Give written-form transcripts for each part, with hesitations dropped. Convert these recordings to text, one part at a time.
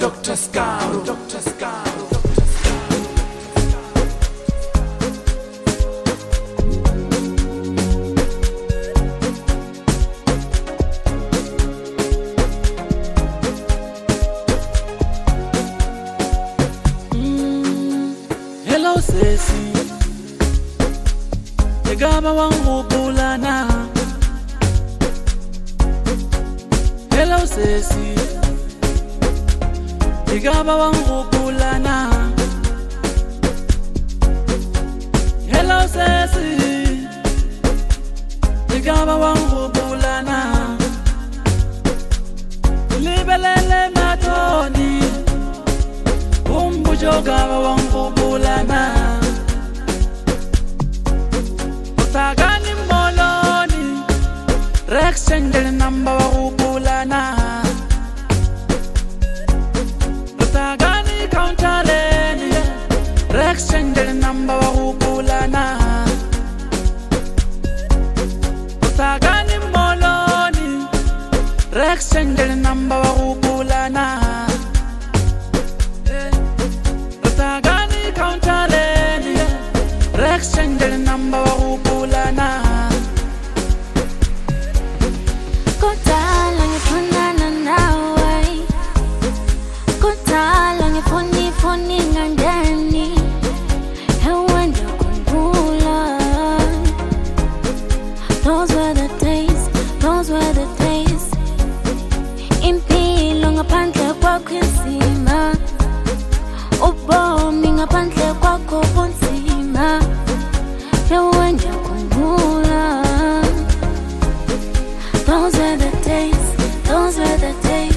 Dr. Scar, Dr. Scar. Hello sesi, egaba wangu bulana. Hello sesi, egaba wangu bulana. Hello sesi, egaba wangu bulana. Libelele matoni, gaba wangu bulana. Utagani moloni, Rex change number wangu bulana. Utagani counterleni, Rex change number wangu bulana. Utagani moloni, Rex change number wangu bulana. Exchange number wa bulana. Kotala ngifunana nawe, kotala ngifuni ngangeni, hewenda kumbula. Those were the days, those were the days. Impilo ngaphandle kwakho insima, ubomi ngaphandle kwakho bunzima. Those were the days, those were the days.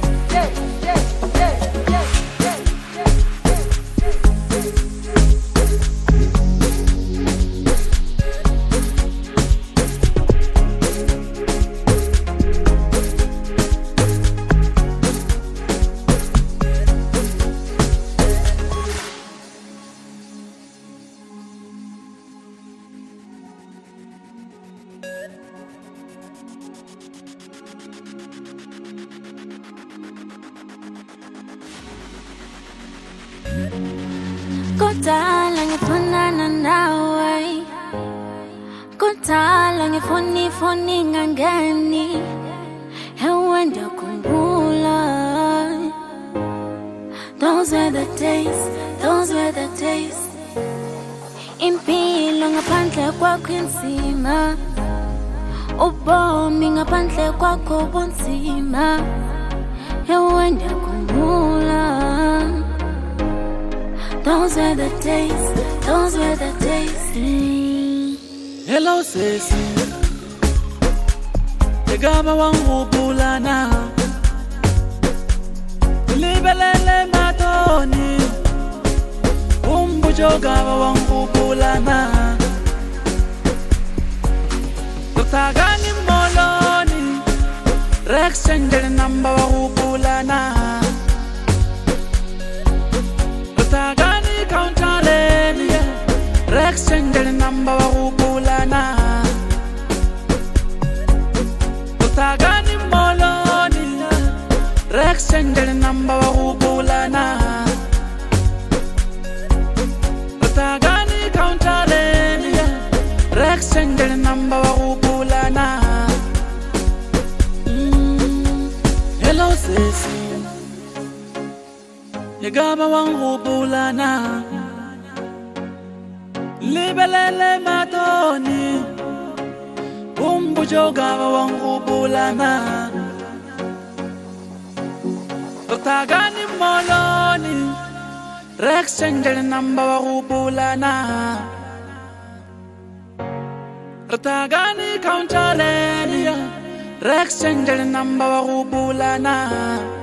Kotala ngifunana nawe, kotala ngifuni ngangeni, hewenda kumbula. Those were the days, those were the days. Impilo ngaphandle kwakho insima, ubomi ngaphandle kwakho bunzima, hewenda kumbula. Those were the days, those were the days. Hello sesi, egaba wangu bulana. Libelele matoni, gaba wangu bulana. Utagani moloni, Rex change number wangu bulana. Utagani counterleni, Rex change number wangu bulana. Utagani moloni, Rex change number wangu bulana. Utagani counterleni, Rex change number wangu bulana. Hello sesi, egaba wangu bulana. Libelele matoni, gaba wangu bulana. Utagani moloni, Rex change number wangu bulana. Utagani counterleni, Rex change number wangu bulana.